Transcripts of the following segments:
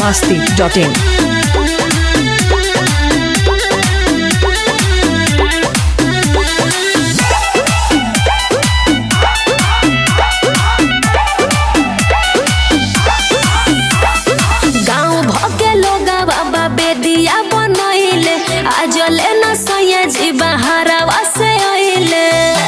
biharmasti.in। आजले न सैया जी बहारवा से आइले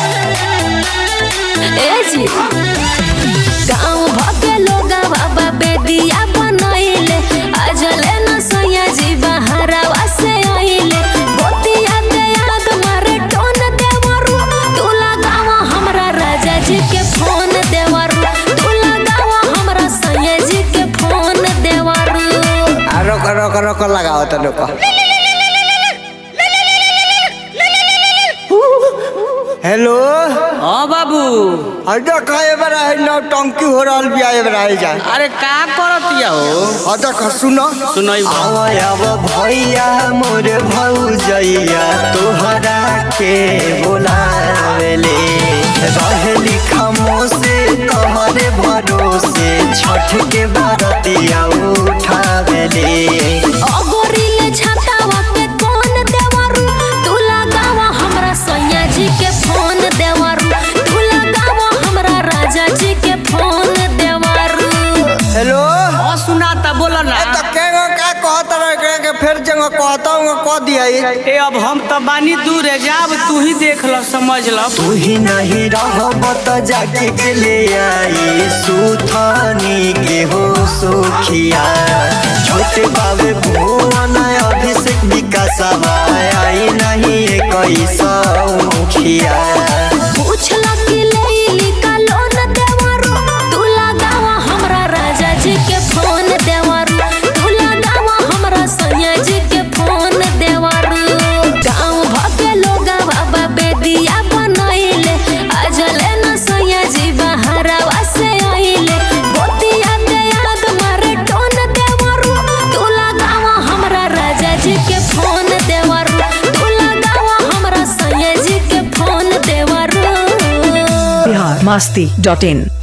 ए जी गाँव भके लोग बाबा बेदिया बनैले आजले न सैया जी बहारवा से आइले गोतिया दे याद मारे टोन देवरू तू लगावा हमरा राजा जी के फोन देवरू तू लगावा हमरा सैया जी के फोन देवरू रोक लगाओ तो रोक। हेलो हाँ बाबू अरे खाए बरा है ना टंकी हो रहा भी आए बरा है जा। अरे का करतिया हो अरे सुनो सुनाई आव भैया मोर भौजैया तोहरा के बोलावेले रहली खामोशे तोहरे भरोसे छठ के बरतिया उठावेले अगोरीले छातावा के कौन देवरू तू लगावा हमरा सैया जी के फोन देवरू तू लगावा हमरा राजा जी के फोन देवरू। हेलो हाँ सुनाता बोला ना तो केगो का कहता रहे के फिर जंग कहता हूँ कह दिया ए अब हम तो बानी दूर है जाब तू ही देख ल समझ ल तू ही नहीं रहब तो जाके के ले आई सुथानी के हो सुखिया छोटे बाबे भुवन अभिषेक विकास आई नहीं कैसा मुखिया पूछल कि लेली का लोन देवरू तू लगावा हमरा राजा जी के फोन देवरू तू लगावा हमरा सैया जी के फोन देवरू गाँव भके लोग बाबा बेदिया बनैले आजले न सैया जी बहारवा से आइले गोतिया दे याद मारे टोन देवरू तू लगावा हमरा राजा जी के फोन देवरू तू लगावा हमरा सैया जी के फोन देवरू। biharmasti.in।